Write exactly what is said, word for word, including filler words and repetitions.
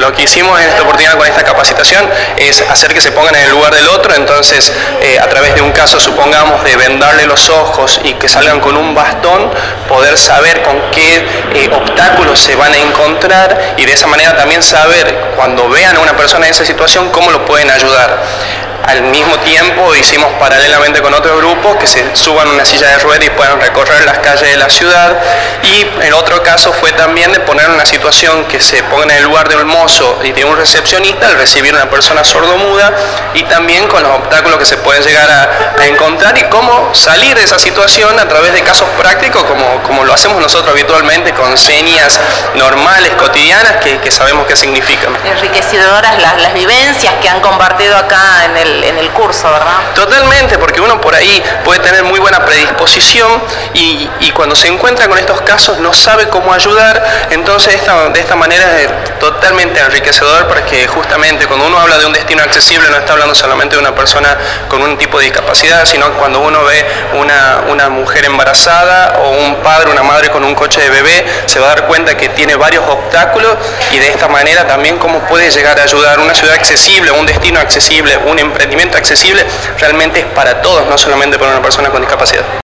lo que hicimos en esta oportunidad con esta capacitación es hacer que se pongan en el lugar del otro. Entonces, eh, a través de un caso, supongamos, de vendarle los ojos y que salgan con un bastón, poder saber con qué eh, obstáculos se van a encontrar y de esa manera también saber, cuando vean a una persona en esa situación, cómo lo pueden ayudar. Al mismo tiempo hicimos paralelamente con otros grupos que se suban a una silla de ruedas y puedan recorrer las calles de la ciudad, y el otro caso fue también de poner una situación que se ponga en el lugar de un mozo y de un recepcionista al recibir una persona sordomuda, y también con los obstáculos que se pueden llegar a, a encontrar y cómo salir de esa situación a través de casos prácticos como, como lo hacemos nosotros habitualmente, con señas normales, cotidianas, que, que sabemos qué significan. Enriquecedoras las, las vivencias que han compartido acá en el en el curso, ¿verdad? Totalmente, porque uno por ahí puede tener muy buena predisposición y, y cuando se encuentra con estos casos no sabe cómo ayudar. Entonces esta, de esta manera es totalmente enriquecedor, porque justamente cuando uno habla de un destino accesible no está hablando solamente de una persona con un tipo de discapacidad, sino cuando uno ve una, una mujer embarazada o un padre, una madre con un coche de bebé, se va a dar cuenta que tiene varios obstáculos, y de esta manera también cómo puede llegar a ayudar. Una ciudad accesible, un destino accesible, un emprendimiento accesible realmente es para todos, no solamente para una persona con discapacidad.